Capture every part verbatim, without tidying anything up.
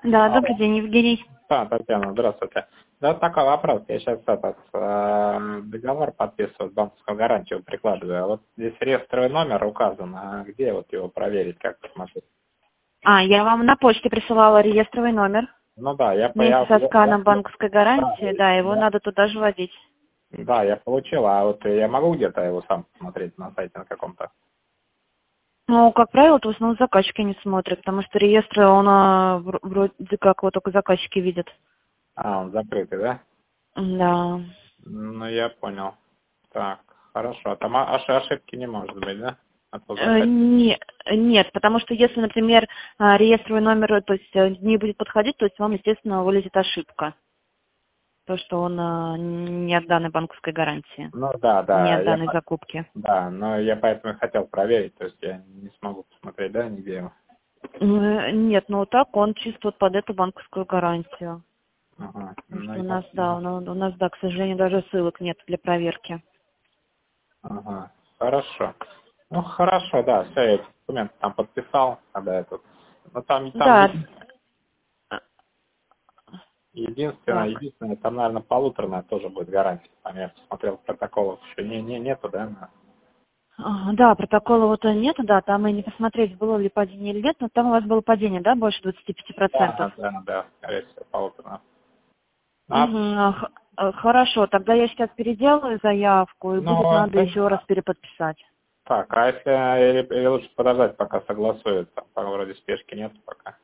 Да, Алло. добрый день, Евгений. Да, Татьяна, здравствуйте. Да, такой вопрос. Я сейчас этот э, договор подписываю, банковскую гарантию прикладываю. А вот здесь реестровый номер указан, а где вот его проверить, как посмотреть? А, я вам на почте присылала реестровый номер Ну да, я, по- вместе я, со я, я, сканом банковской да, гарантии. Да, его я- надо туда же вводить. да, я получил, а вот я могу где-то его сам посмотреть на сайте на каком-то? Ну, как правило, то в основном заказчики не смотрят, потому что реестры, он а, вр- вроде как вот только заказчики видят. А, он закрытый, да? Да. Ну, я понял. Так, хорошо. А там о- ошиб- ошибки не может быть, да? А то Э, заходит. не- Нет, потому что если, например, а, реестровый номер, то есть э, не будет подходить, то есть вам, естественно, вылезет ошибка. То, что он а, не от данной банковской гарантии, Ну да, не да, от я, данной закупки. да, но я поэтому и хотел проверить, то есть я не смогу посмотреть, да, нигде его. Э, Нет, ну так он чисто вот под эту банковскую гарантию. Ага, Потому ну что у я нас, да, у понял. нас, у нас, да, к сожалению, даже ссылок нет для проверки. Ага, хорошо. Ну хорошо, да, все, я эти документы там подписал, когда этот. Ну там, там Да, еди- э, единственное, так. единственное, там, наверное, полуторная тоже будет гарантия. Там я посмотрел протоколов еще не, не, нету, да? на- А, Да, протокола вот нету, да, там и не посмотреть, было ли падение или нет, но там у вас было падение, да, больше двадцати пяти процентов. Да, да, да, скорее всего, полуторная. А, Угу, а, х- э, хорошо, тогда я сейчас переделаю заявку, и ну, будет надо это еще раз переподписать. так, а если или, или лучше подождать, пока согласуется? Там вроде спешки нет пока.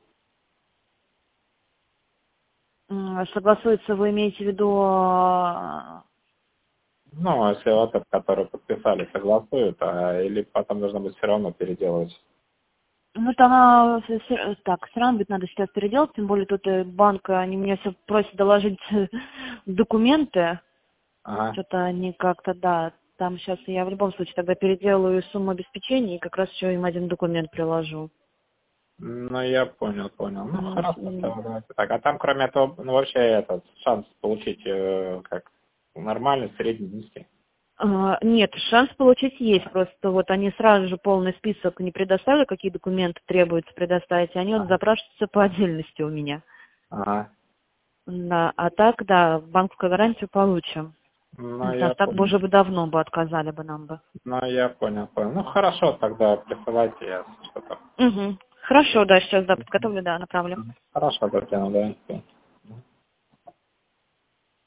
М, Согласуется, вы имеете в виду... а, Ну, если вот этот, который подписали, согласуют, а или потом должно быть все равно переделывать. Ну, там, а, с- с- так, все равно будет надо сейчас переделать, тем более тут э, банк, они меня все просят доложить документы, Ага. что-то они как-то, да, там сейчас я в любом случае тогда переделаю сумму обеспечения и как раз еще им один документ приложу. Ну, я понял, понял. Ну, М, хорошо, м, тогда давайте так. А там, кроме этого, ну, вообще этот шанс получить э, как нормальный, средний, низкий. а, Нет, шанс получить есть, просто вот они сразу же полный список не предоставили, какие документы требуется предоставить, и они вот Ага. запрашиваются по отдельности у меня. Ага. Да, а так, да, банковскую гарантию получим. Ну, Потому я что так бы понял. уже бы давно бы отказали бы нам бы. Ну, я понял, понял. Ну, хорошо, тогда присылайте, я что-то. Угу. Хорошо, да, сейчас, да, подготовлю, да, направлю. Хорошо, Татьяна, да.